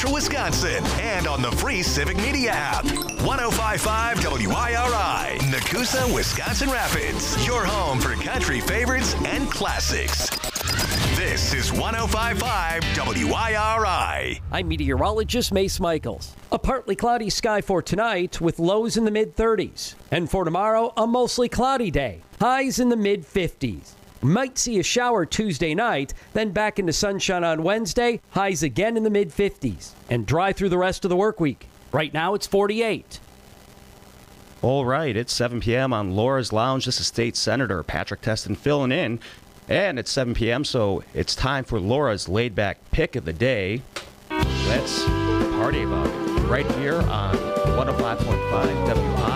Central Wisconsin and on the free Civic Media app. 105.5 WIRI, Nakusa, Wisconsin Rapids. Your home for country favorites and classics. This is 105.5 WIRI. I'm meteorologist Mace Michaels. A partly cloudy sky for tonight with lows in the mid-30s. And for tomorrow, a mostly cloudy day. Highs in the mid-50s. Might see a shower Tuesday night, then back into sunshine on Wednesday. Highs again in the mid-50s. And dry through the rest of the work week. Right now, it's 48. All right, it's 7 p.m. on Laura's Lounge. This is State Senator Patrick Testin filling in. And it's 7 p.m., so it's time for Laura's laid-back pick of the day. Let's party about it right here on 105.5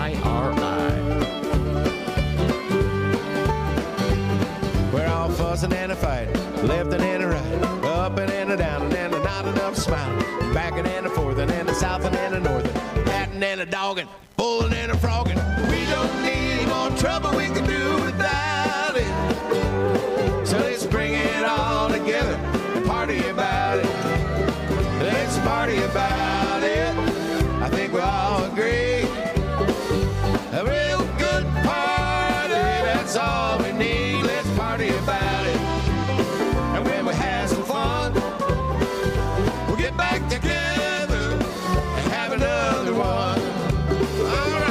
WIRI. We're all fussing and a fighting, left and a right, up and a down and a not enough smiling, backing and a forth and a south and a north, patting and a dogging, pulling and a frogging. We don't need more trouble, we can do without it. So let's bring it all together and party about it. Let's party about it. I think we all agree. A real good party, that's all we need. Let's party about it. And when we have some fun, we'll get back together and have another one. All right.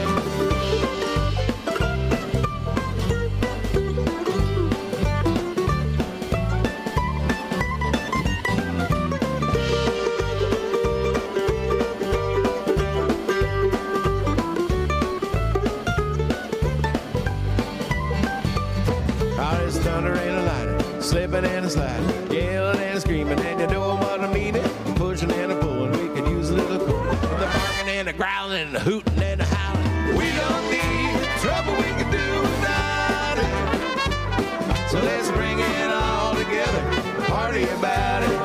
Thunder and a lightning, slipping and a sliding, yelling and screaming, and you know what I mean it. Pushing and a pulling, we could use a little cooling. The barking and the growling, and the hooting and the howling. We don't need trouble, we can do without it. So let's bring it all together, party about it.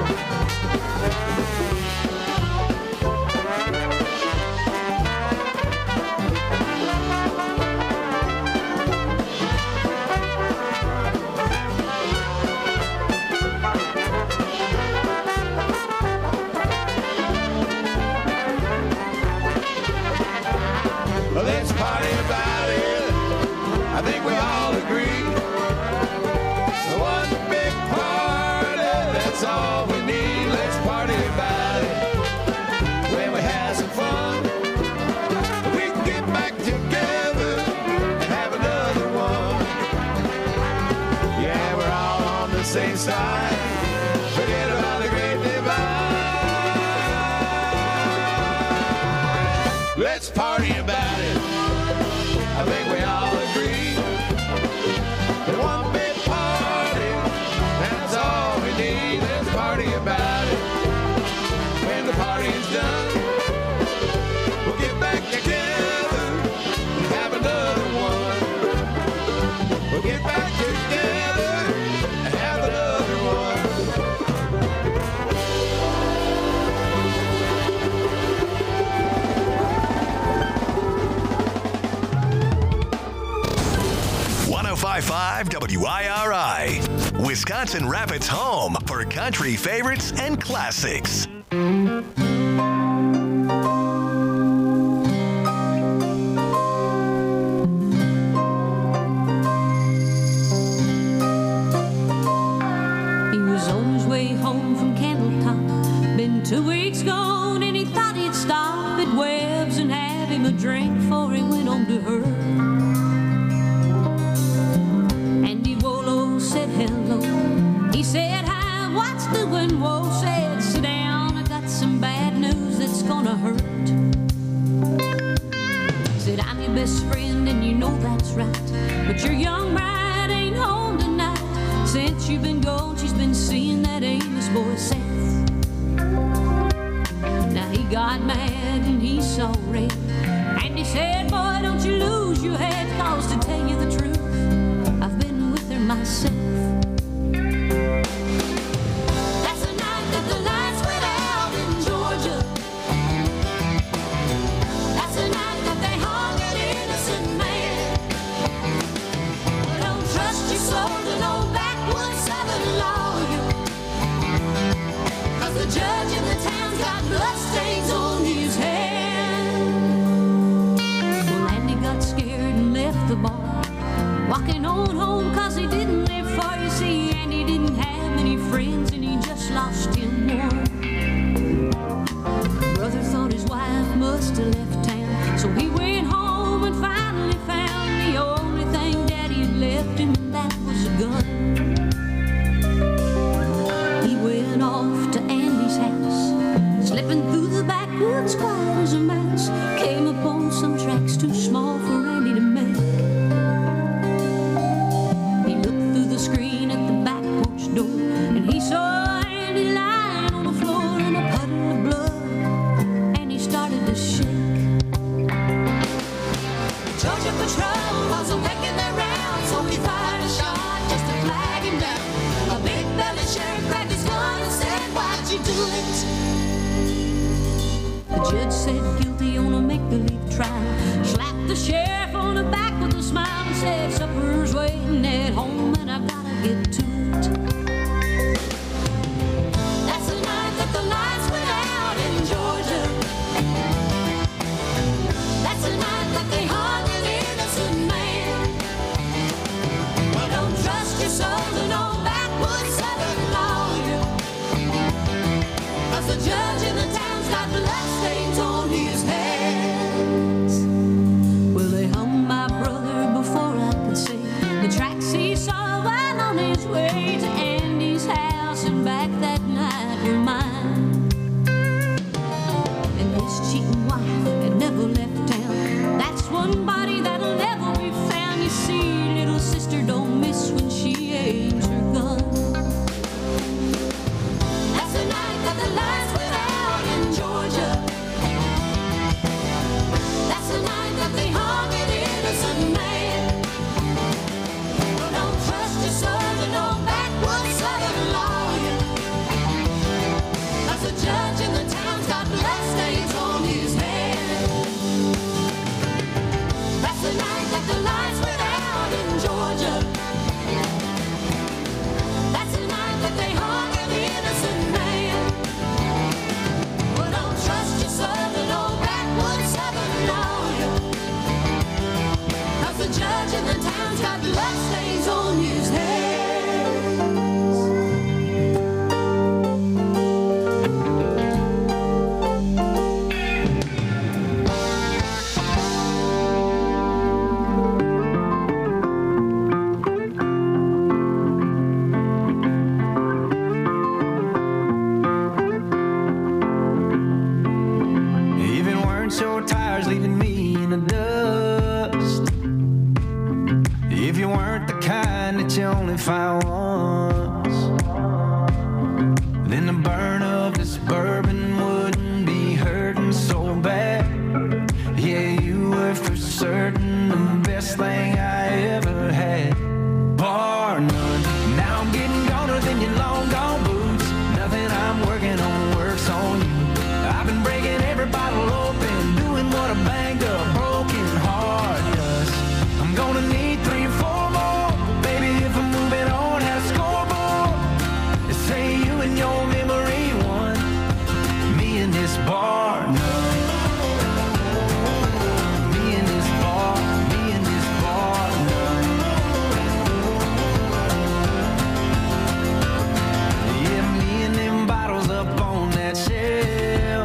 Let's party about it. I think we all agree. One big party, that's all we need. Let's party about it. When we have some fun, we can get back together and have another one. Yeah, we're all on the same side. Forget about the great divide. Let's party about it. I think we all agree. One big party, that's all we need. Let's party about it. When the party is done, we'll get back together and have another one. We'll get back together and have another one. 105.5 WIRI, Wisconsin Rapids' home for country favorites and classics. He was on his way home from Candletop. Been 2 weeks gone and he thought he'd stop at Webb's and have him a drink before he went on to her. Said hello. He said hi, what's doing? Whoa, said sit down, I got some bad news that's gonna hurt. Said I'm your best friend and you know that's right, but your young bride ain't home tonight. Since you've been gone, she's been seeing that Amos boy Seth. Now he got mad and he saw red, and he said, boy, don't you lose your head, cause to tell you the truth, I've been with her myself. That's the night that the lights went out in Georgia. That's the night that they hung an innocent man. Well, don't trust your soul to no backwoods Southern lawyer, cause the judge in the town lost him one. Brother thought his wife must have left town, so he went home and finally found the only thing Daddy had left him, and that was a gun. He went off to Andy's house, slipping through the backwoods quiet as a mouse. Came upon some tracks too small for Andy to make. He looked through the screen at the back porch door, and he saw Andy lying on the floor in a puddle of blood, and he started to shake. Georgia Patrol wasn't making their round, so he fired a shot just to flag him down. A big belly sheriff grabbed his gun and said, "Why'd you do it?" The judge said guilty on a make-believe trial. Slapped the sheriff on the back with a smile and said, "Supper's waiting at home and I gotta get to it." That's the night that the lights went out in Georgia. That's the night that they hung an innocent man. Well, don't trust your soul to no backwoods southern lawyer, 'cause the judge in the town's got bloodstains on his hands. Well, they hung my brother before I could see the tracks he saw while on his way to Andy's house and back that night were mine. And his cheating wife had never left town. That's one body that'll never be found. You see, little sister don't miss when she aims her gun. That's the night that the lights went out in Georgia. That's the night that they hung an innocent man. Well, don't trust your soul to no backwoods southern lawyer, 'cause the judge in the town's got bloodstains on his hands. That's the night that the lights went out in Georgia. That's the night that they hung an innocent man. Well, don't trust your soul to no backwoods southern lawyer, 'cause the judge in the town's got bloodstains on his hands. Even weren't your tires leaving me in the dust. If you weren't the kind that you only find once, then the burn of this bourbon wouldn't be hurting so bad. Yeah, you were for certain the best thing I ever had, bar none. Now I'm getting goner than your long gone boots. Nothing I'm working on works on you. I've been breaking every bottle open, doing what a banged up broken heart does. I'm gonna need 3 or 4 more, baby, if I'm moving on at a scoreboard. They say you and your memory won, me and this bar none. Me and this bar none. Yeah, me and them bottles up on that shelf.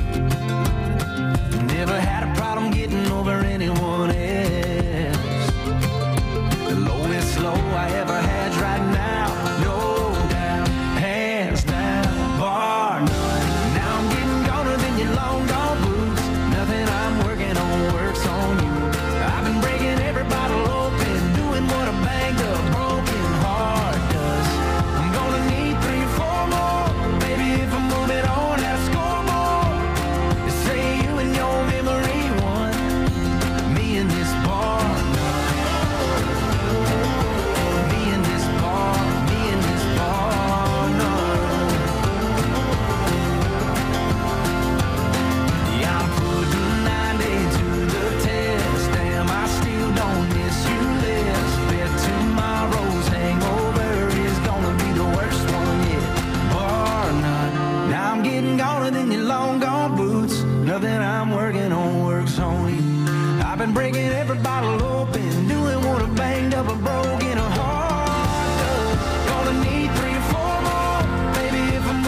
Never had a problem getting over anyone else. The lowest low I ever had's right now, no doubt, hands down, bar none. Now I'm getting goner than your long gone boots. Nothing I'm working on works on you. I've been breaking every bottle open, doing what a banged up broken heart does. I'm gonna need 3 or 4 more, baby, if I'm moving on at a scoreboard. They say you and your memory won, me and this bar none. Me and this bar none. Yeah, I'm putting 90 to the test. Damn, I still don't miss you less. Bet tomorrow's hangover is gonna be the worst one yet, bar none. Now I'm getting goner than your long gone boots. Nothing I'm working on works on you. I've been breaking every bottle open, doing what a banged up a broken heart does. Gonna need 3 or 4 more, baby, if I'm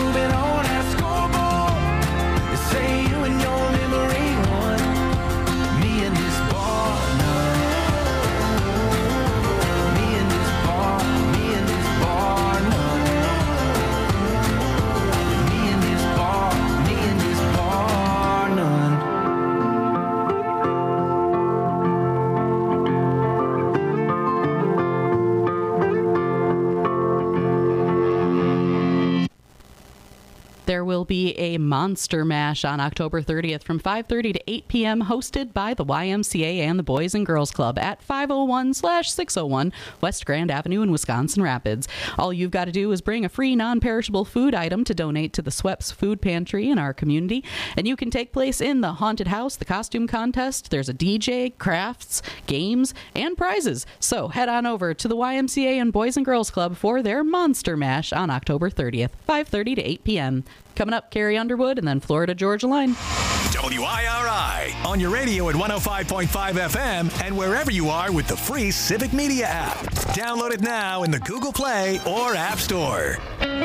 There will be a Monster Mash on October 30th from 5:30 to 8 p.m. hosted by the YMCA and the Boys and Girls Club at 501/601 West Grand Avenue in Wisconsin Rapids. All you've got to do is bring a free non-perishable food item to donate to the Sweps Food Pantry in our community, and you can take place in the haunted house, the costume contest. There's a DJ, crafts, games, and prizes. So head on over to the YMCA and Boys and Girls Club for their Monster Mash on October 30th, 5:30 to 8 p.m. Coming up, Carrie Underwood and then Florida Georgia Line. WIRI on your radio at 105.5 FM and wherever you are with the free Civic Media app. Download it now in the Google Play or App Store.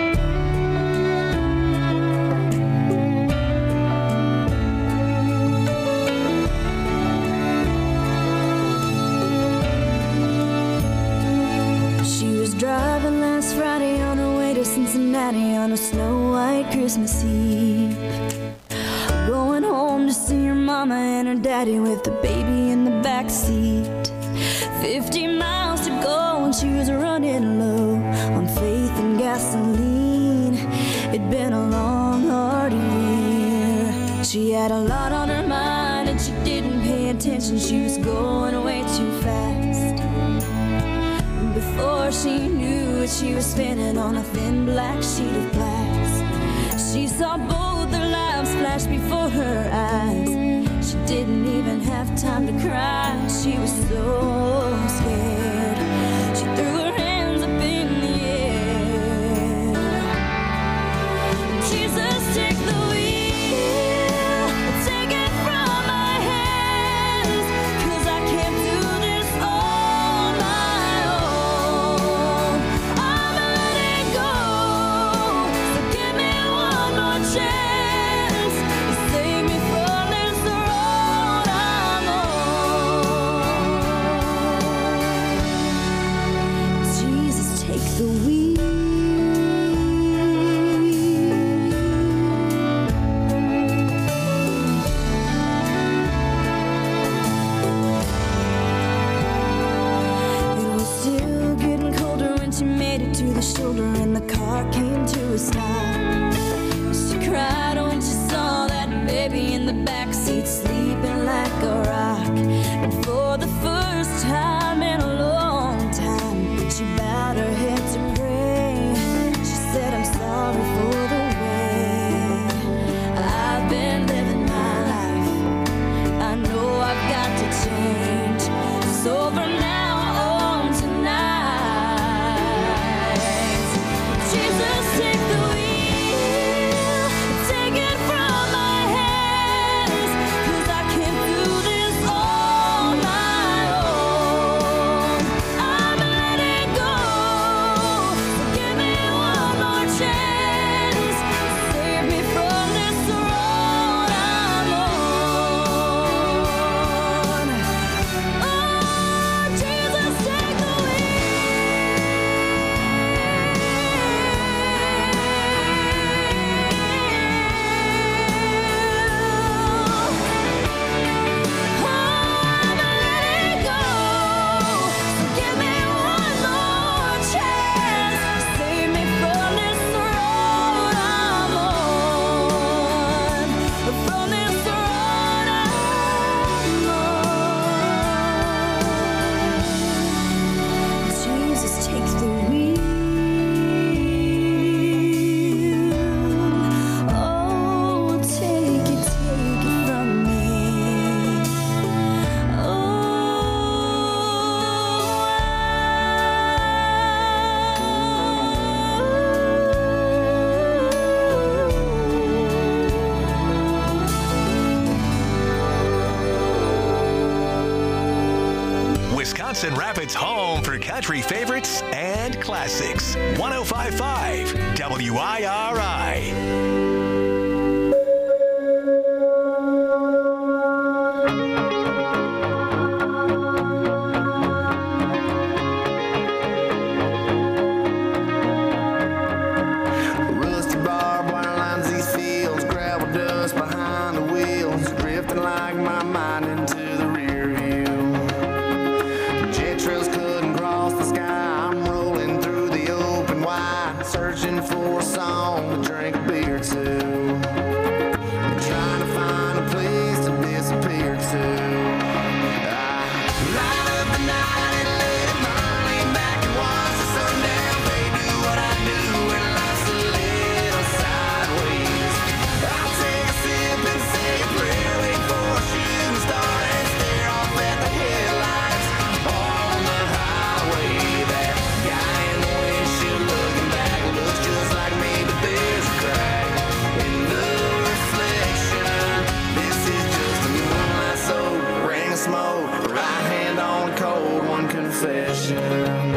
She was driving last Friday on her way to Cincinnati on a snow-white Christmas Eve. Going home to see her mama and her daddy with the baby in the back seat. 50 miles to go and she was running low on faith and gasoline. It'd been a long, hard year. She had a lot on her mind and she didn't pay attention. She was going way too fast. Before she knew it, she was spinning on a thin black sheet of glass. She saw both their lives flash before her eyes. She didn't even have time to cry. She was so scared. She threw her hands up in the air. Jesus, take the wheel, take it from my hands, 'cause I can't do this on my own. I'm letting go, so give me one more chance to save me from this road I'm on. Jesus, take the wheel. It was still getting colder when she made it to the shoulder and the car came to a stop. She cried when she saw that baby in the backseat sleeping like a rock. And for the first time in a long time, she bowed her head to pray. She said, I'm sorry for the way I've been living my life. I know I've got to change. So from now on tonight, Jesus, take the wheel, take it from my hands, 'cause I can't do this on my own. I'm letting go, so give me one more chance to save me from this road I'm on. Oh, Jesus, take the Jesus, take the wheel. Oh, take it from me. Wisconsin Rapids' home for country favorites and classics. 105.5 WIRI. Rusty barbed wire lines these fields, gravel dust behind the wheels, drifting like my mind into the rear view. Jet trails couldn't cross the sky, I'm rolling through the open wide, searching for a song to drink a beer to. I'm trying to find a place to disappear to. I light up the night and let it burn. Lean back and watch the sundown. They do what I do when life's a little sideways. I'll take a sip and say a prayer, wait for a shooting star and stare off at the headlights on the highway. That guy in the windshield looking back looks just like me, but there's a crack in the reflection. This is just a moonlight soak, ring of smoke, right hand on a cold one confession.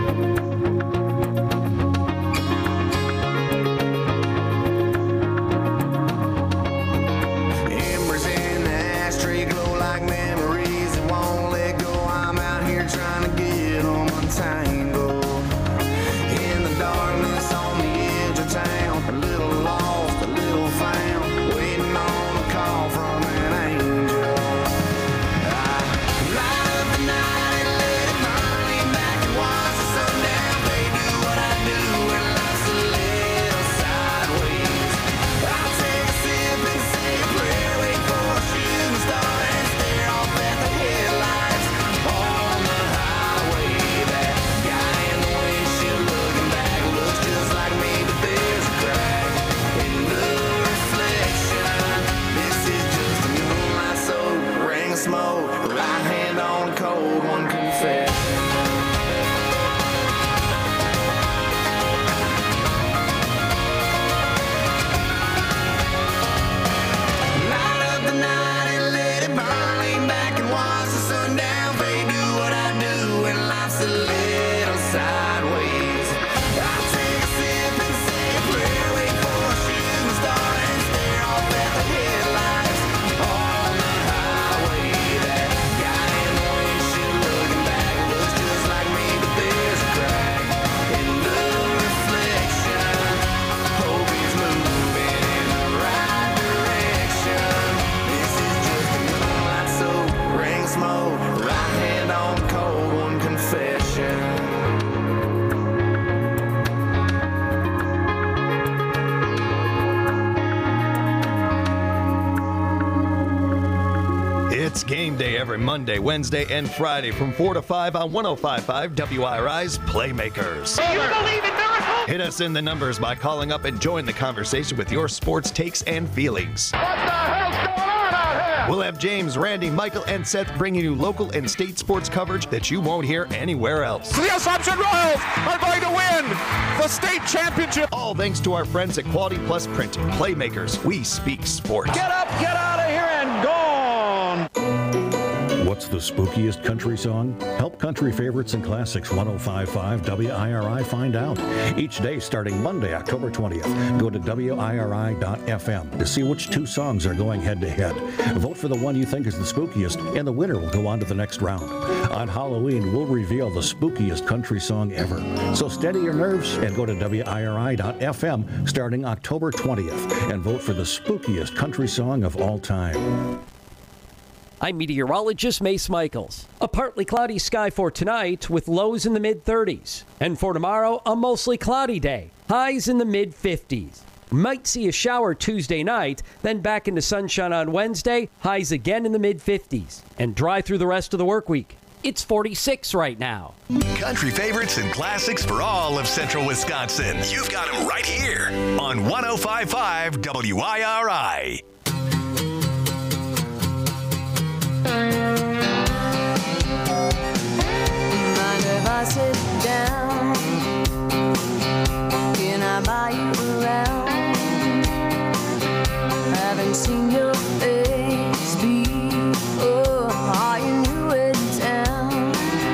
Embers in the ashtray glow like memories that won't let go. I'm out here trying to get them untangled. In the darkness on the edge of town, a little lost, a little found, waiting on a call from an angel. I light up the night and let it burn. Lean back and watch the sundown. They do what I do when life's a little sideways. I'll take a sip and say a prayer, wait for a shooting star and stare off at the headlights on the highway. That guy in the windshield looking back looks just like me, but there's a crack in the reflection. This is just a moonlight soak, ring of smoke, right hand on a cold one confession. Light up the night and let it burn. Lean back and watch the sundown. They do what I do when life's a little sideways. I'll take a sip and say a prayer, wait for a shooting star and stare off at the headlights on the highway. That guy in the windshield looking back looks just like me, but there's a crack in the reflection. Hope he's moving in the right direction. This is just a moonlight soak, ring of smoke, right hand on cold one confession. It's game day every Monday, Wednesday, and Friday from 4 to 5 on 105.5 WIRI's Playmakers. You believe in miracles? Hit us in the numbers by calling up and join the conversation with your sports takes and feelings. What the hell's going on out here? We'll have James, Randy, Michael, and Seth bringing you local and state sports coverage that you won't hear anywhere else. The Assumption Royals are going to win the state championship. All thanks to our friends at Quality Plus Printing. Playmakers, we speak sports. Get up, get out of here, and gone. What's the spookiest country song? Help country favorites and classics 105.5 WIRI find out. Each day starting Monday, October 20th. Go to WIRI.FM to see which two songs are going head to head. Vote for the one you think is the spookiest, and the winner will go on to the next round. On Halloween, we'll reveal the spookiest country song ever. So steady your nerves and go to WIRI.FM starting October 20th and vote for the spookiest country song of all time. I'm meteorologist Mace Michaels. A partly cloudy sky for tonight with lows in the mid-30s. And for tomorrow, a mostly cloudy day. Highs in the mid-50s. Might see a shower Tuesday night, then back into sunshine on Wednesday, highs again in the mid-50s. And dry through the rest of the work week. It's 46 right now. Country favorites and classics for all of central Wisconsin. You've got them right here on 105.5 WIRI. Mind if I sit down? Can I buy you around? Haven't seen your face before. Are you new in town?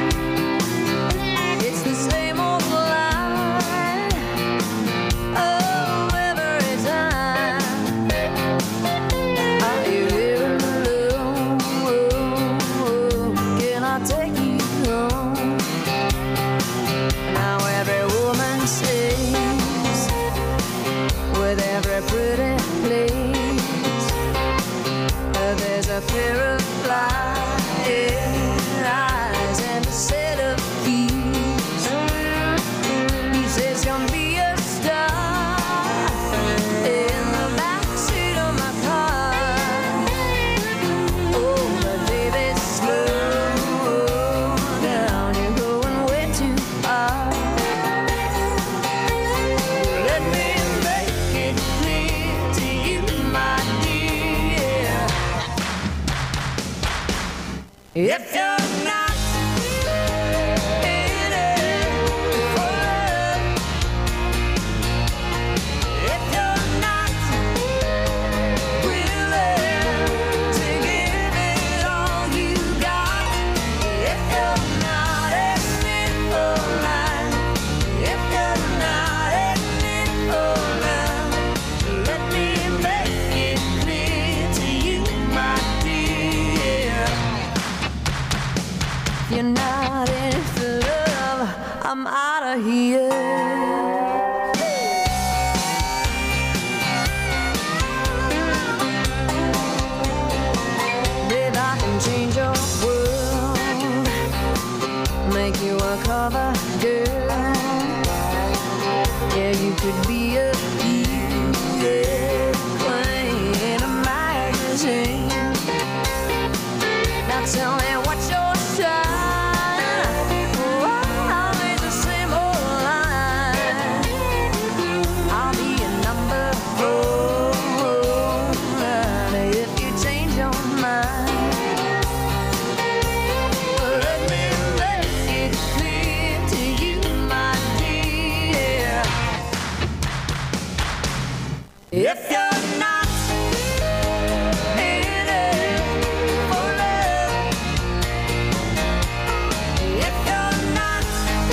It's the same old line. Oh, every time. Are you living alone? Can I take you home? Now every woman says If you're not in it for love, if you're not willing to give it all you got, if you're not in it for life, if you're not in it for love, let me make it clear to you, my dear. If you're not in it for love, I'm out of here. Babe, I can change your world, make you a cover girl. Yeah, you could be a hero playing in a magazine. Now tell me what's your sign? Oh, always the same old line. I'll be a number 4 if you change your mind. Let me make it clear to you, my dear. If you're not in it for love, if you're not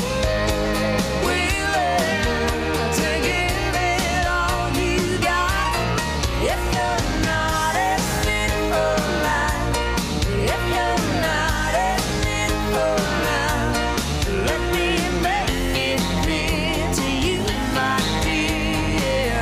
willing to give it all you got, if you're not in it for life, if you're not in it for love, let me make it clear to you, my dear.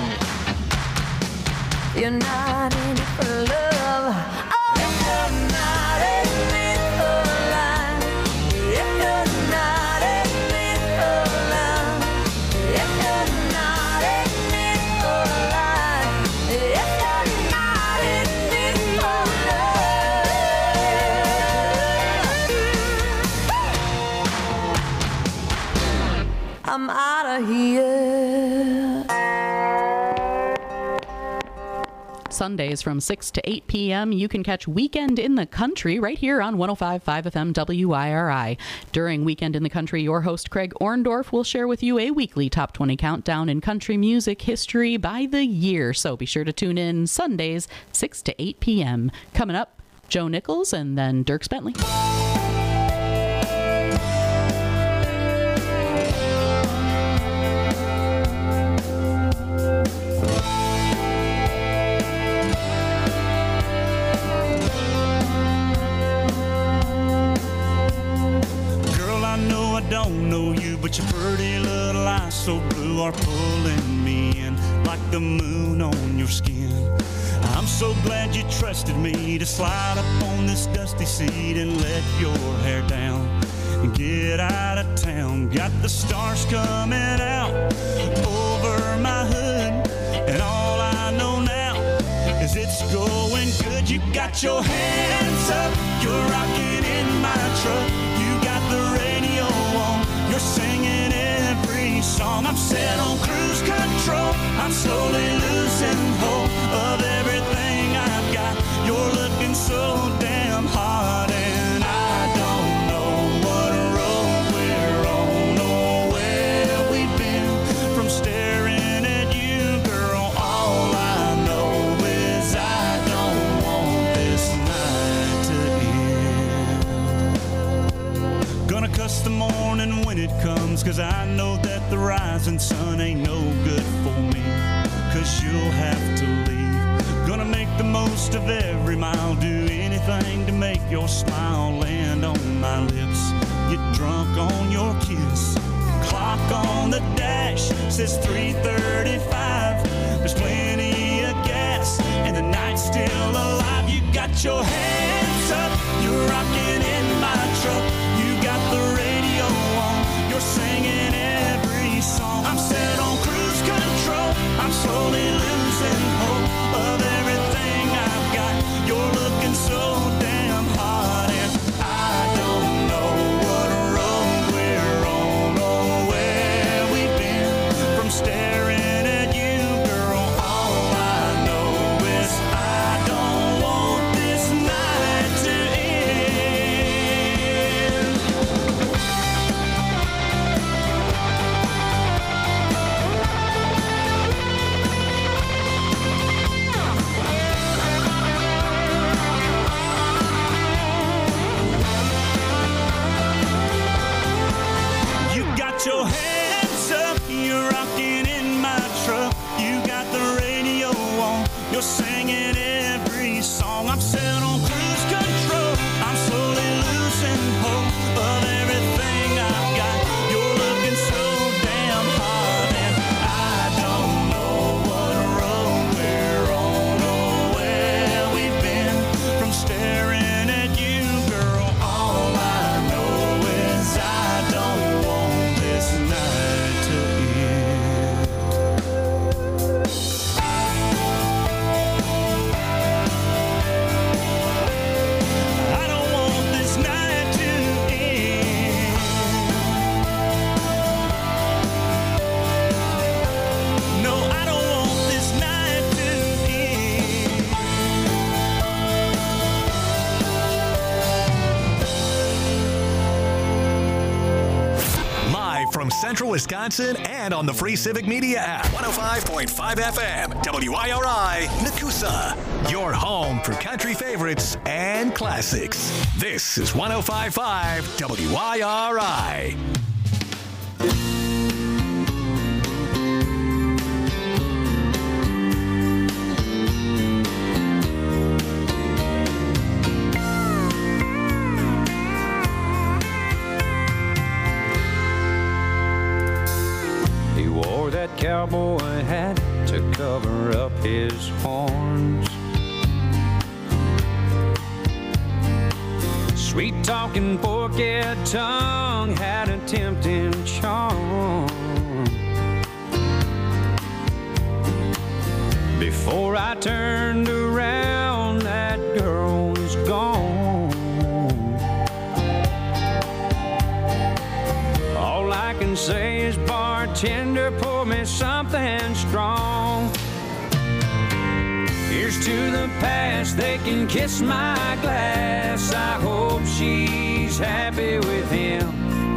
You're not in it for love. Oh, if you're not in it for life, if you're not in it for love, if you're not in it for life, if you're not in it for love, I'm out of here. Sundays from 6 to 8 p.m. You can catch Weekend in the Country right here on 105.5 FM WIRI. During Weekend in the Country, your host Craig Orndorff will share with you a weekly top 20 countdown in country music history by the year. So be sure to tune in Sundays 6 to 8 p.m. Coming up, Joe Nichols and then Dierks Bentley. Girl, I know I don't know you, but your pretty little eyes so blue are pulling me in like the moon on your skin. I'm so glad you trusted me to slide up on this dusty seat and let your hair down and get out of town. Got the stars coming out over my hood, and all I know now is it's going good. You got your hands up, you're rocking in my truck. You got the radio on, you're singing every song. I'm set on cruise control, I'm slowly losing hope of everything I've got. You're looking so damn hot, and I don't know what road we're on or where we've been from staring at you, girl. All I know is I don't want this night to end. Gonna cuss the morning when it comes, 'cause I know that the rising sun ain't no good for me, 'cause you'll have to leave. Gonna make the most of every mile, do anything to make your smile land on my lips. Get drunk on your kiss. Clock on the dash says 3:35. There's plenty of gas and the night's still alive. You got your hands up, you're rocking in my truck. You got the radio on, you're singing every song. I'm set on cruise control, I'm slowly losing hope of everything I've got. You're looking so damn hot, and I don't know what road we're on or where we've been from staring at you, girl. All I know is I don't want this night to end. You're singing every song. I'm set on cruise control. I'm slowly losing hope of everything I've got. You're looking so damn hot, and I don't know what road we're on or where we've been from staring at you, girl. All I know is I don't want this night to end. I don't want this night to end. No, I don't want this night to end. Live from Central Wisconsin and on the free Civic Media app. 105.5 FM, WIRI, Nakusa. Your home for country favorites and classics. This is 105.5 WIRI. He wore that cowboy hat to cover up his horns. Sweet talking forked tongue had a tempting charm. Before I turned around, that girl was gone. All I can say is, bartender, pour me something strong. Here's to the past, they can kiss my glass. I hope she's happy with him.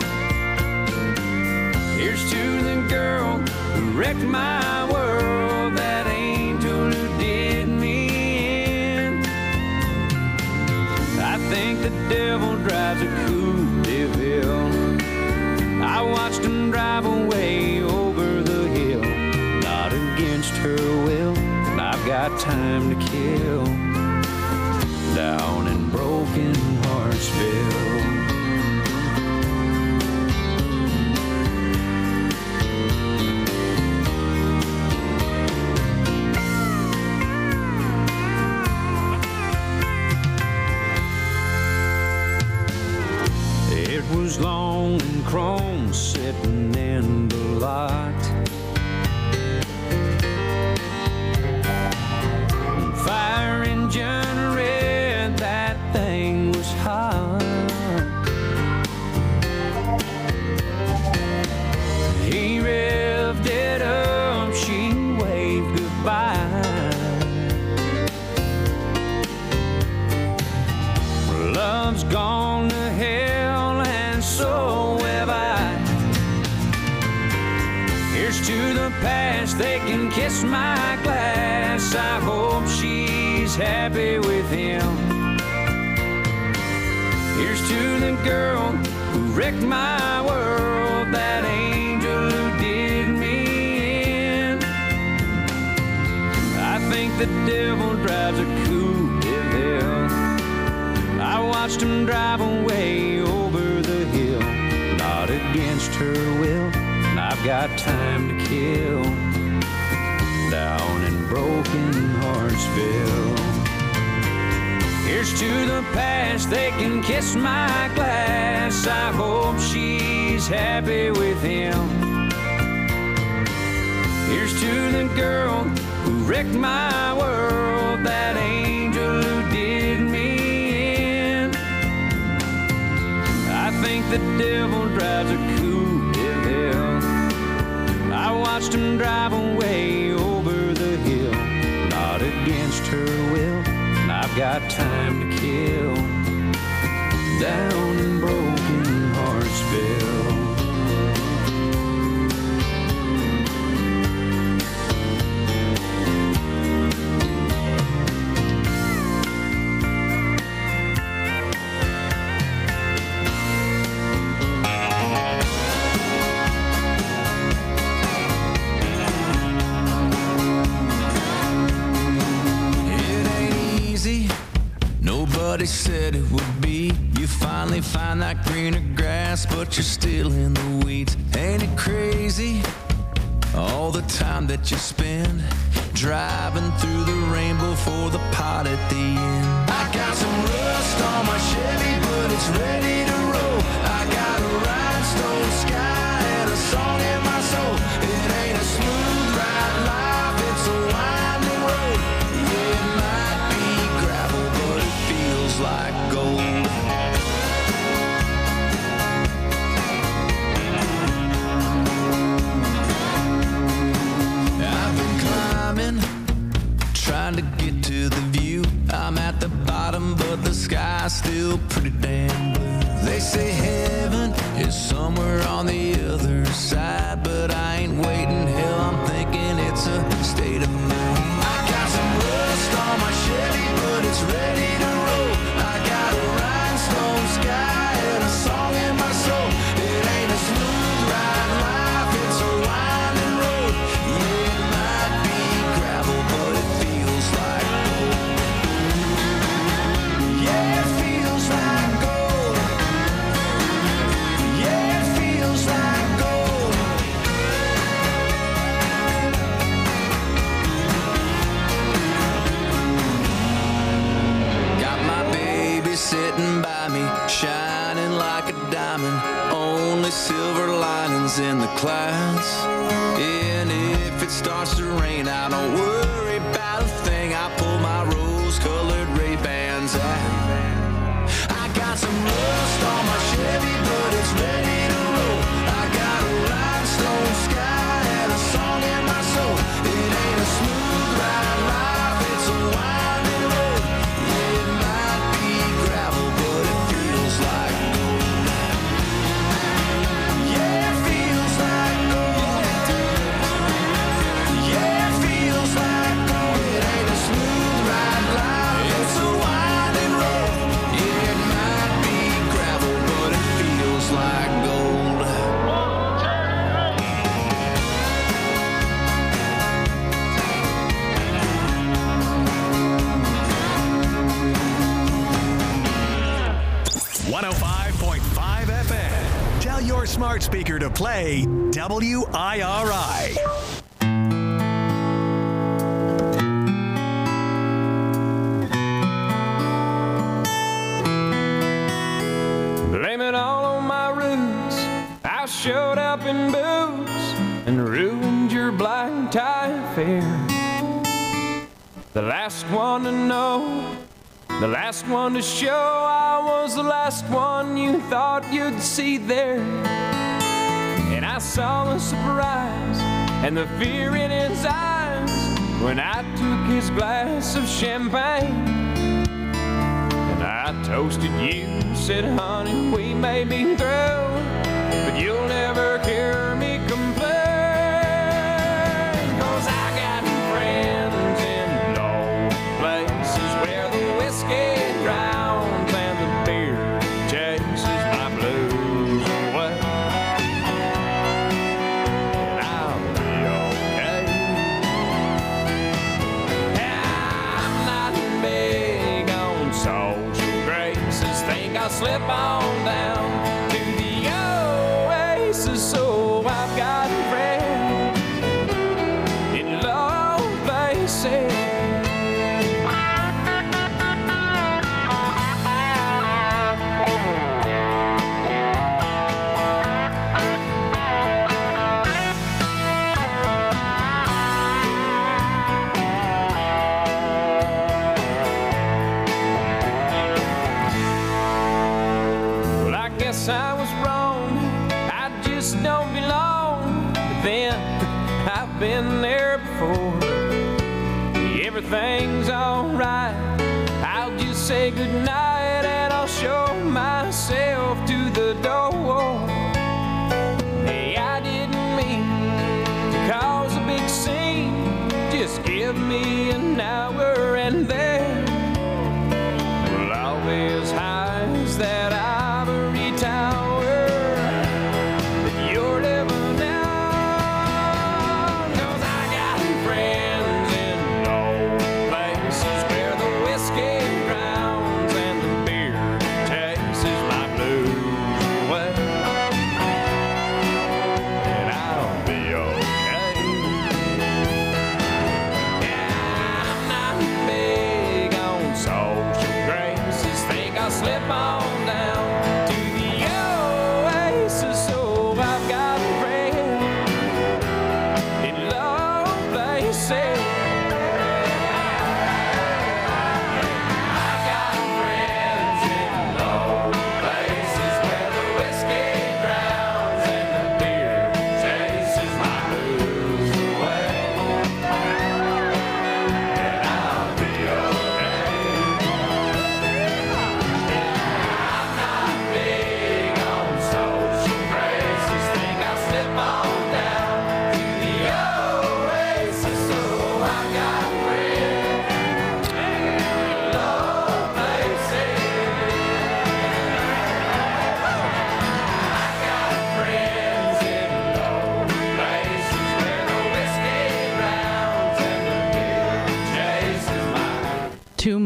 Here's to the girl who wrecked my world, that angel who did me in. I think the devil drives a Coupe de Ville. I watched him drive away over the hill, not against her will. I've got time to kill down in Broken Heartsville. It was long and chrome sitting in the lot. Fire engine red, that thing was hot. He revved it up, she waved goodbye. Love's gone to hell, and so have I. Here's to the past, they can kiss my glass. I hope she's happy with him. Here's to the girl who wrecked my world, that angel who did me in. I think the devil drives a Coupe de Ville. I watched him drive away over the hill, not against her will. I've got time to kill down in Broken Heartsville. Here's to the past, they can kiss my glass. I hope she's happy with him. Here's to the girl who wrecked my world, that angel who did me in. I think the devil drives a Coupe de Ville. I watched him drive away over the hill, not against her will. I've got time to kill down in Broken Heartsville. said it would be. You finally find that greener grass, but you're still in the weeds. Ain't it crazy? All the time that you spend driving through the rainbow for the pot at the end. I got some rust on my Chevy, but it's ready to roll. I got a rhinestone sky and a song in my soul. It ain't a smooth ride life, it's a winding road. Yeah, it might be gravel, but it feels like gold. Trying to get to the view. I'm at the bottom, but the sky's still pretty damn blue. They say heaven is somewhere on the other side, but I ain't waiting. Hell, I'm thinking it's a state of mind. I got some rust on my Chevy, but it's ready to roll. I got a rhinestone sky and a song in my soul. It ain't a smooth ride life, it's a winding road. Yeah, it might be gravel, but it feels like gold. Yeah, it feels like gold. Yeah, it feels like gold. Got my baby sitting by me, shining like a diamond. Only silver linings in the clouds. And if it starts to rain, I don't worry about a thing. I pull my rose-colored Ray-Bans out. I got some rust on my Chevy, but it's ready to roll. I got a rhinestone sky and a song in my soul. It ain't a smooth ride life, it's a winding road. Yeah, it might be gravel, but it feels like gold. Yeah, it feels like gold. Yeah, it feels like gold. It ain't a smooth ride life, it's a winding road. Yeah, it might be gravel, but it feels like gold. FM. Tell your smart speaker to play WIRI. Blame it all on my roots. I showed up in boots and ruined your black tie affair. The last one to know, the last one to show, I was the last one you thought you'd see there. And I saw the surprise and the fear in his eyes when I took his glass of champagne. And I toasted you, said, honey, we may be through, but you'll never hear me complain. 'Cause I got friends in low places where the whiskey drowns and the beer chases my blues away. And I'll be okay. I'm not big on social graces. Think I'll slip on down to the oasis. So I've got friends in low places. Well, I guess I was wrong. I just don't belong. But then I've been there before. Everything's alright. I'll just say goodnight and I'll show myself to the door. Hey, I didn't mean to cause a big scene. Just give me an hour and then we'll all be as high as that ivory tower that you're living on. 'Cause I got friends in low places where the whiskey drowns and the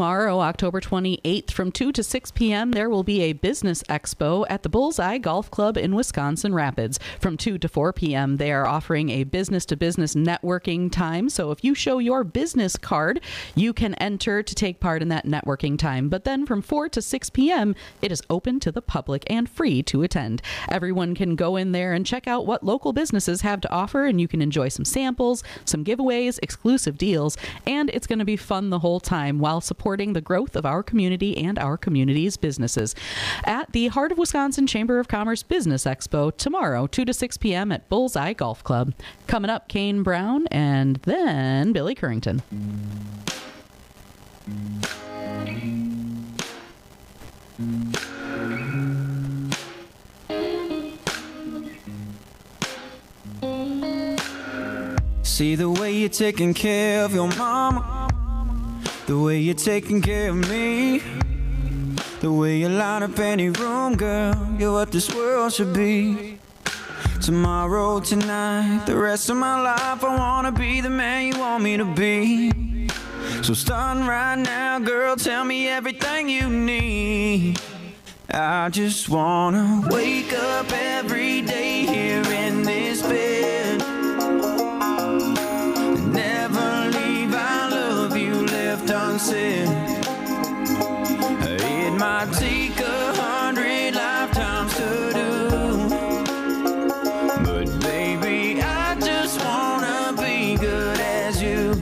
tomorrow, October 28th, from 2 to 6 p.m., there will be a business expo at the Bullseye Golf Club in Wisconsin Rapids. From 2 to 4 p.m., they are offering a business-to-business networking time. So if you show your business card, you can enter to take part in that networking time. But then from 4 to 6 p.m., it is open to the public and free to attend. Everyone can go in there and check out what local businesses have to offer, and you can enjoy some samples, some giveaways, exclusive deals, and it's going to be fun the whole time while supporting the growth of our community and our community's businesses. At the Heart of Wisconsin Chamber of Commerce Business Expo tomorrow, 2 to 6 p.m. at Bullseye Golf Club. Coming up, Kane Brown and then Billy Currington. See the way you're taking care of your mama, the way you're taking care of me, the way you line up any room, girl, you're what this world should be. Tomorrow, tonight, the rest of my life, I wanna be the man you want me to be. So starting right now, girl, tell me everything you need. I just wanna wake up every day here in this bed. Never leave, I love you left unsaid. It might take 100 lifetimes to do, but baby, I just wanna be good as you.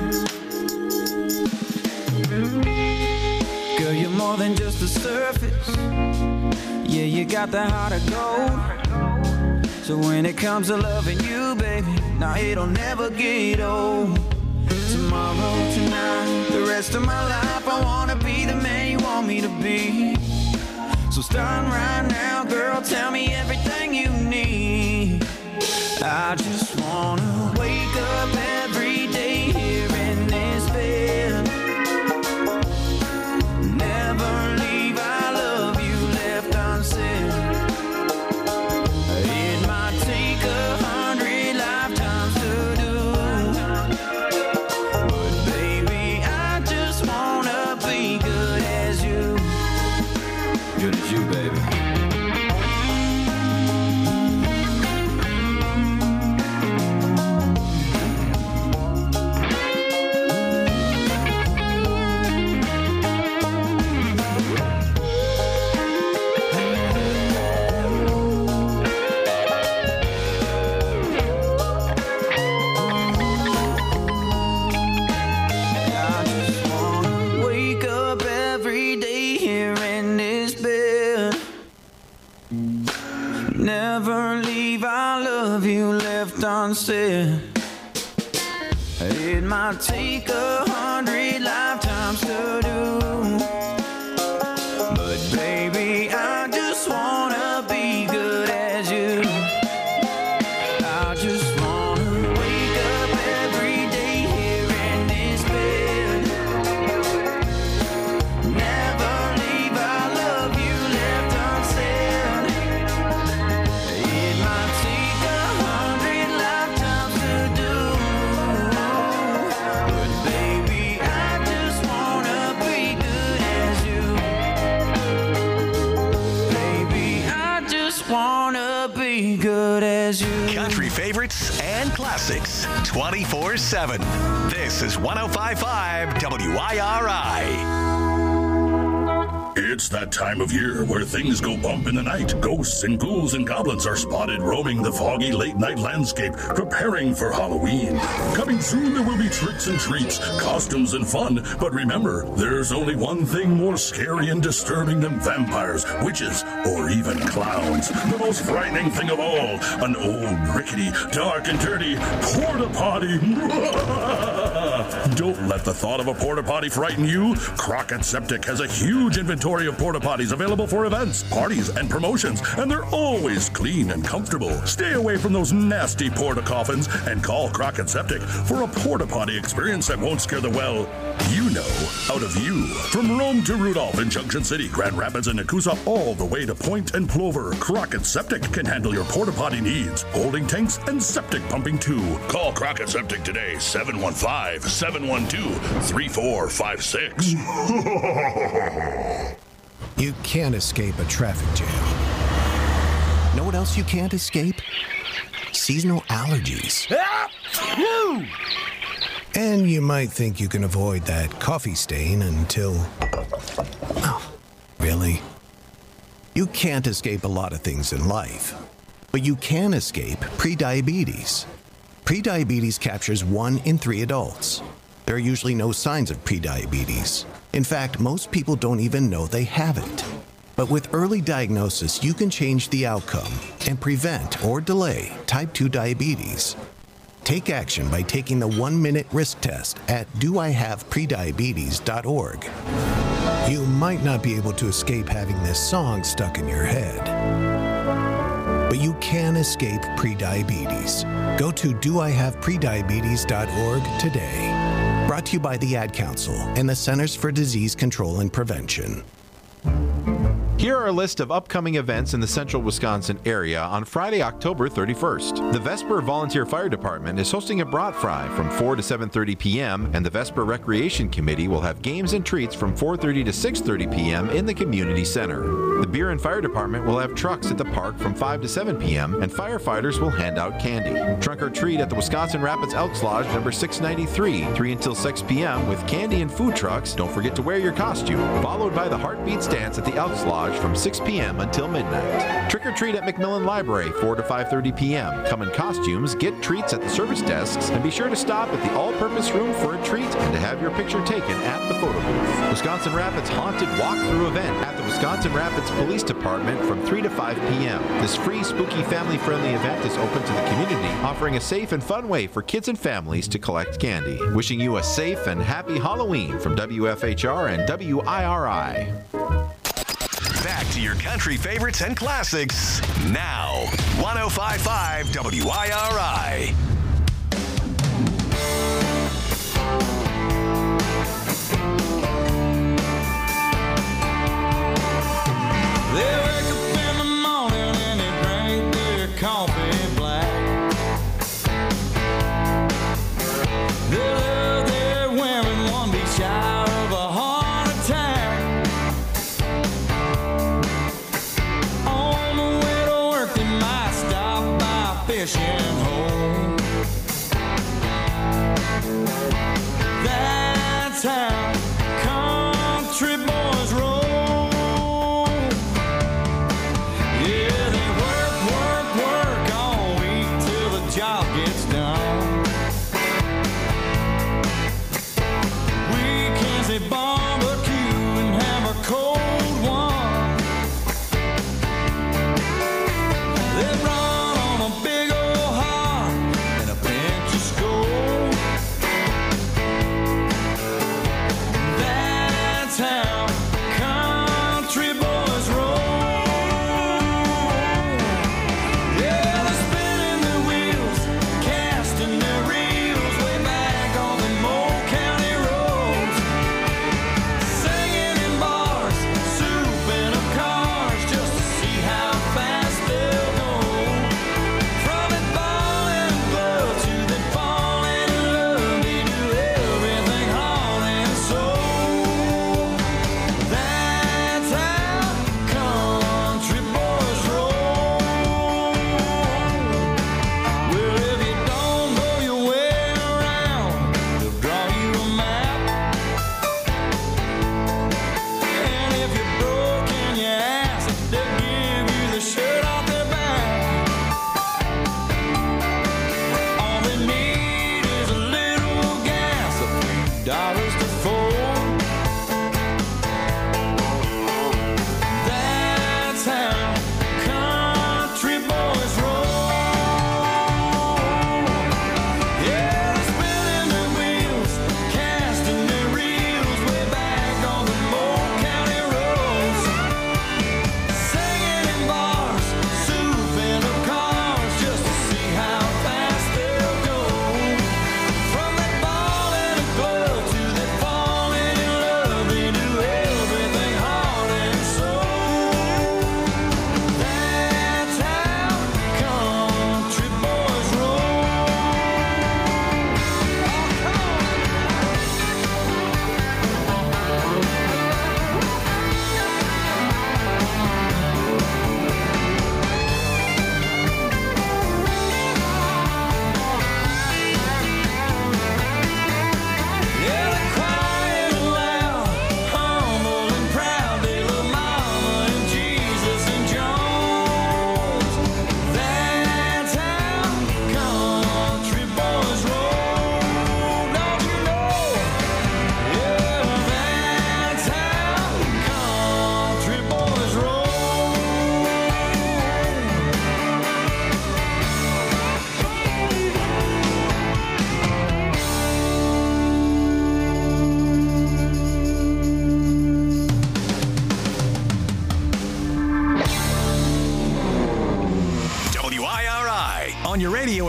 Girl, you're more than just the surface. Yeah, you got the heart of gold. So when it comes to loving you, baby, now it'll never get old. Tomorrow, tonight, the rest of my life, I wanna be the man you want me to be. So starting right now, girl, tell me everything you need. I just wanna wake up every day here in this bed. Never leave, I love you left unsaid. It might take 100 lifetimes to do, but baby, I just wanna be good as you. Good as you, baby. Never leave, I love you left unsaid. It might take 100 lifetimes to do, but baby, I just wanna be good as you. I just wanna wake up every day here in this bed. Never leave, I love you left unsaid. It might take 100 lifetimes to do, but baby, I just wanna be good as you. Baby, I just wanna be good as you. Country favorites and classics 24/7. This is 105.5 WIRI. It's that time of year where things go bump in the night. Ghosts and ghouls and goblins are spotted roaming the foggy late-night landscape, preparing for Halloween. Coming soon, there will be tricks and treats, costumes and fun. But remember, there's only one thing more scary and disturbing than vampires, witches, or even clowns. The most frightening thing of all, an old, rickety, dark and dirty porta-potty. Don't let the thought of a porta-potty frighten you. Crockett Septic has a huge inventory of porta-potties available for events, parties, and promotions, and they're always clean and comfortable. Stay away from those nasty porta-coffins and call Crockett Septic for a porta-potty experience that won't scare the, well, you know, out of you. From Rome to Rudolph in Junction City, Grand Rapids, and Nakusa, all the way to Point and Plover, Crockett Septic can handle your porta-potty needs, holding tanks and septic pumping too. Call Crockett Septic today, 715-7 712-3456. You can't escape a traffic jam. Know what else you can't escape? Seasonal allergies. And you might think you can avoid that coffee stain until... Oh, really? You can't escape a lot of things in life, but you can escape prediabetes. Prediabetes captures 1 in 3 adults. There are usually no signs of prediabetes. In fact, most people don't even know they have it. But with early diagnosis, you can change the outcome and prevent or delay type 2 diabetes. Take action by taking the 1-minute risk test at doihaveprediabetes.org. You might not be able to escape having this song stuck in your head, but you can escape prediabetes. Go to doihaveprediabetes.org today. Brought to you by the Ad Council and the Centers for Disease Control and Prevention. Here are a list of upcoming events in the central Wisconsin area on Friday, October 31st. The Vesper Volunteer Fire Department is hosting a brat fry from 4 to 7:30 p.m., and the Vesper Recreation Committee will have games and treats from 4:30 to 6:30 p.m. in the community center. The Beer and Fire Department will have trucks at the park from 5 to 7 p.m., and firefighters will hand out candy. Trunk or treat at the Wisconsin Rapids Elks Lodge number 693, 3 until 6 p.m. with candy and food trucks. Don't forget to wear your costume. Followed by the Heartbeats Dance at the Elks Lodge from 6 p.m. until midnight. Trick or treat at McMillan Library 4 to 5:30 p.m. Come in costumes, get treats at the service desks, and be sure to stop at the all-purpose room for a treat and to have your picture taken at the photo booth. Wisconsin Rapids Haunted Walkthrough event at the Wisconsin Rapids Police Department from 3 to 5 p.m. This free, spooky, family-friendly event is open to the community, offering a safe and fun way for kids and families to collect candy. Wishing you a safe and happy Halloween from WFHR and WIRI. Back to your country favorites and classics now. 105.5 WIRI. They wake up in the morning and they drink their coffee black. They love their women, one be shy of a heart attack. On the way to work they might stop by a fishing hole. That's how country boys roll. Job gets done. Weekends they barbecue and have a cold one. They run on a big old hog and a pinch of Skol. That's how country boys roll. To the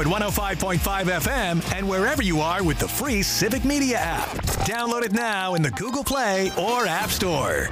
105.5 FM and wherever you are with the free Civic Media app. Download it now in the Google Play or App Store.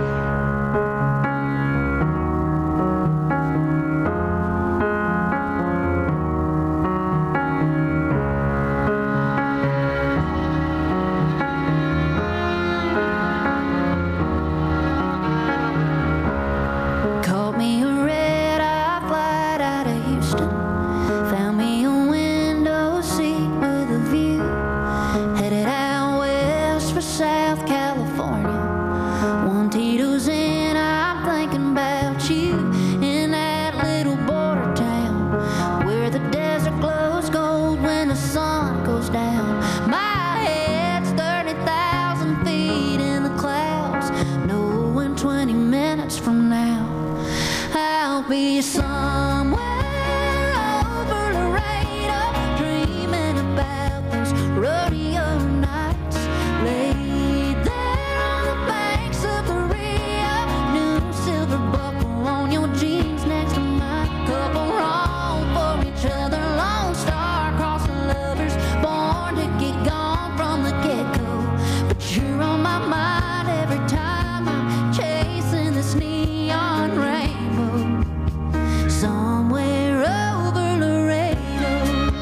Caught me a red-eye flight out of Houston. Found me a window seat with a view. Headed out west for South California. One Tito's in, I'm thinking about you. In that little border town where the desert glows gold when the sun goes down. My head's 30,000 feet in the clouds, knowing 20 minutes from now I'll be somewhere over Laredo, dreaming about those rodeo nights. Laid there on the banks of the Rio, new silver buckle on your jeans next to mine. Couple wrong for each other, Lone Star crossing lovers, born to get gone from the get-go. But you're on my mind every time I'm chasing this neon rainbow. Somewhere over Laredo.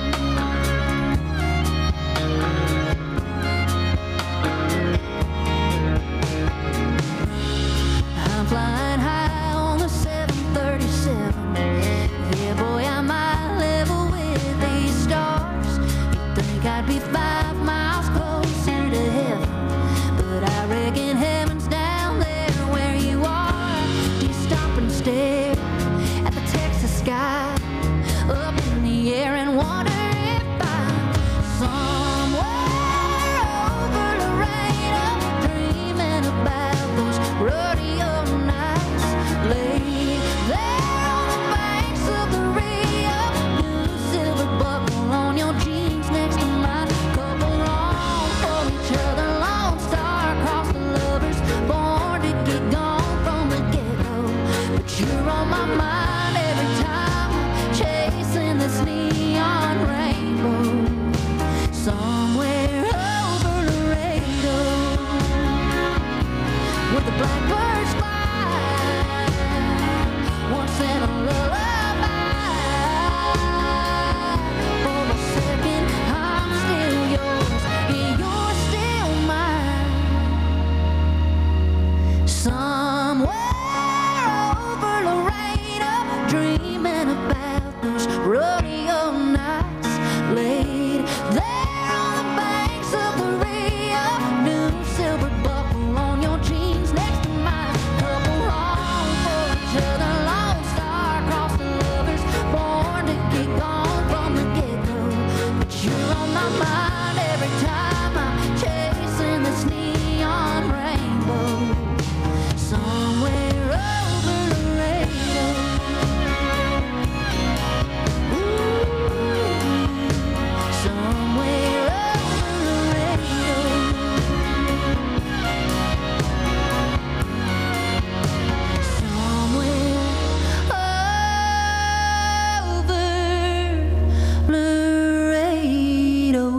I'm flying high on the 737. Yeah, boy, I might level with these stars. You'd think I'd be 5 miles closer to heaven, but I reckon heaven's down there where you are. Do you stop and stare at the Texas sky up in the air and wonder if I'm somewhere over Laredo, dreaming about those rodeo nights. Laid there on the banks of the Rio, new silver buckle on your jeans next to mine. Couple wrong for each other, Lone Star across the lovers, born to get gone from the get-go. But you're on my mind every time I'm chasing this neon rainbow. Somewhere over Laredo, where the blackbirds fly, once in a lullaby. For a second, I'm still yours, and you're still mine. Somewhere over Laredo, dreaming about those rodeo nights. Laid there on the banks of the Rio, new silver buckle on your jeans next to mine. Couple wrong for each other, Lone Star across the lovers, born to get gone from the get-go. But you're on my mind every time I'm chasing this neon rainbow. Somewhere over Laredo. Somewhere over Laredo. Somewhere over Laredo.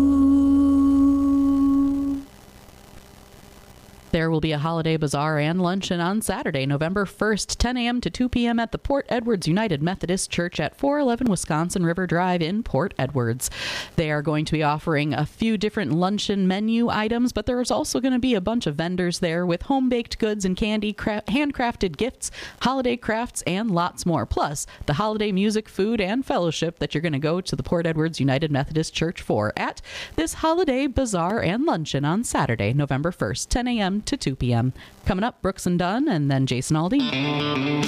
There will be a holiday bazaar and luncheon on Saturday, November 1st, 10 a.m. to 2 p.m. at the Port Edwards United Methodist Church at 411 Wisconsin River Drive in Port Edwards. They are going to be offering a few different luncheon menu items, but there's also going to be a bunch of vendors there with home-baked goods and candy, handcrafted gifts, holiday crafts, and lots more. Plus, the holiday music, food, and fellowship that you're going to go to the Port Edwards United Methodist Church for at this holiday bazaar and luncheon on Saturday, November 1st, 10 a.m. to 2 p.m. Coming up, Brooks and Dunn, and then Jason Aldean.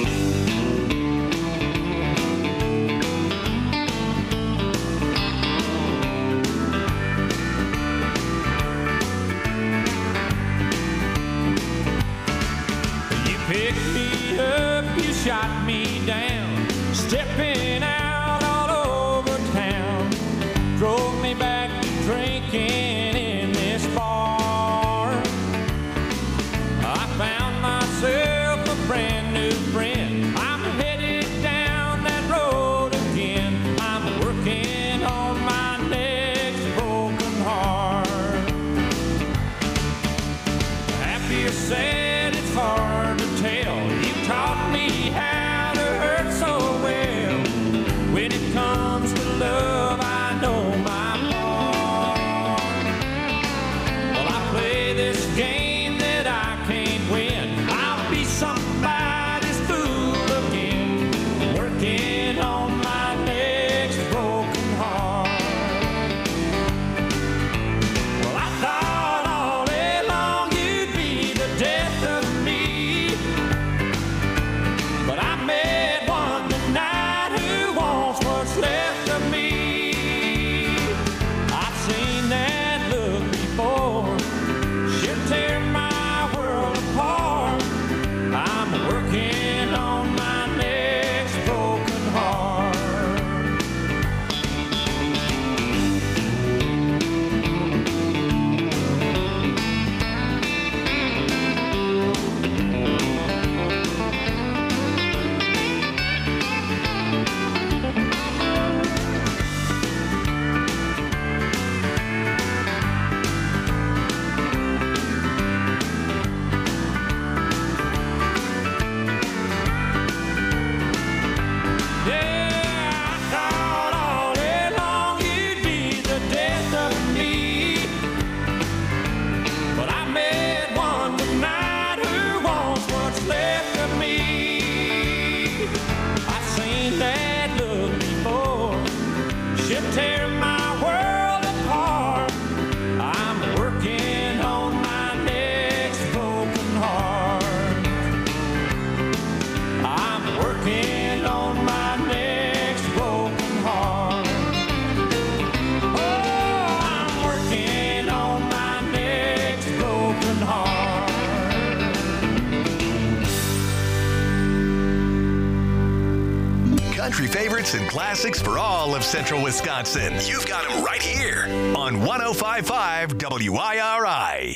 Picked me up, you shot me down, stepping out all over town, drove me back to drinking in this bar. I found myself a brand new friend, I'm headed down that road again, I'm working country favorites and classics for all of central Wisconsin. You've got them right here on 105.5 WIRI.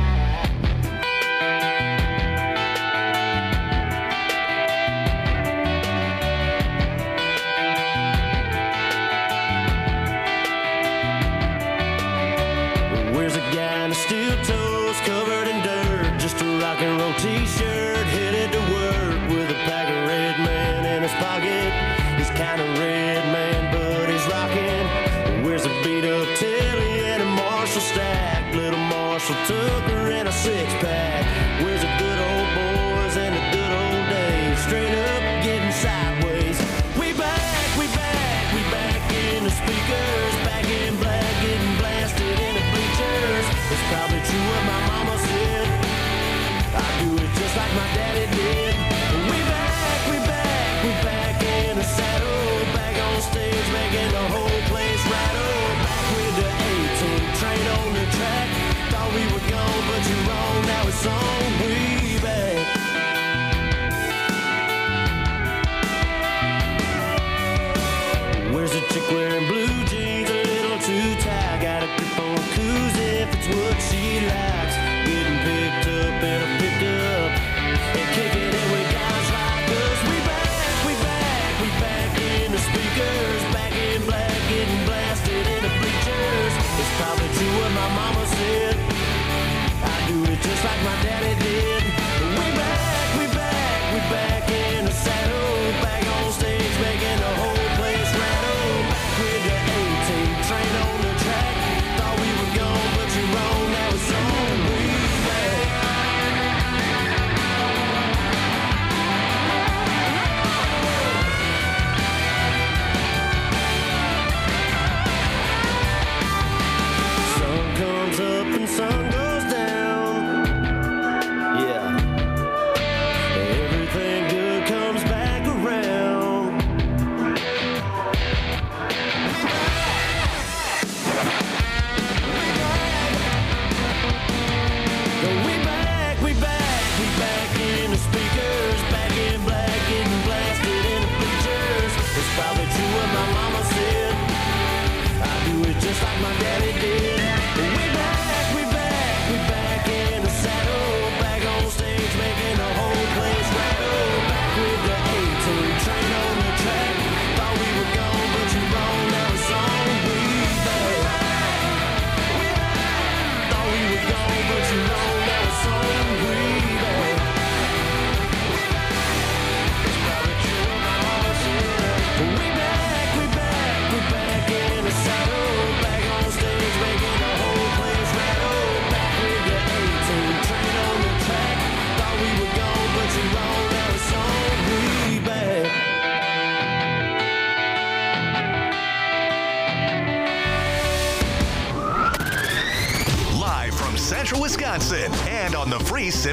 Where's a guy in steel toes covered in dirt? Just a rock and roll t-shirt, headed to work with a pack of Red Man in his pocket. He's kind of Red Man, but he's rocking. Where's a beat up Tilly and a Marshall stack? Little Marshall took her in a six-pack. Where's the good old boys and the good old days? Straight up getting sideways. We back in the speakers, back in black, getting blasted in the bleachers. It's probably true what my mama said. I do it just like my daddy did. We back in the saddle, back on stage, making the whole place rattle. Back with the 18 train on the track. Thought we were gone, but you're wrong. Now it's on. We back. Where's the chick wearing blue jeans, a little too tight? Got a grip on coos if it's what she likes. Getting picked up in a pickup and kicking it with guys like us. We back in the speakers, back in black, getting blasted in the bleachers. It's probably true what my mama said. I do it just like my daddy did. We back in the saddle, back on stage, making the whole place rattle. Back with the 18 train on the track. Thought we were gone, but you're wrong. Now it's on. We back. Sun comes up and sun goes down. Yeah. Everything good comes back around. We back in the speakers, back in black, getting blasted in the bleachers. It's probably true what my mama said. I do it just like my daddy did. We back in the saddle, back on stage, making the whole place rattle. Back with the 18 train on the track. Thought we were gone, but you're wrong. Now it's on. We back. Thought we were gone, but you're wrong. Now it's on. We back. It's probably true what my mama said. We back in the saddle, back on stage, making the whole place rattle. Back with the 18 train on the track. Thought we were gone, but you're wrong. Now it's on. We back. Live from central Wisconsin and on the free Civic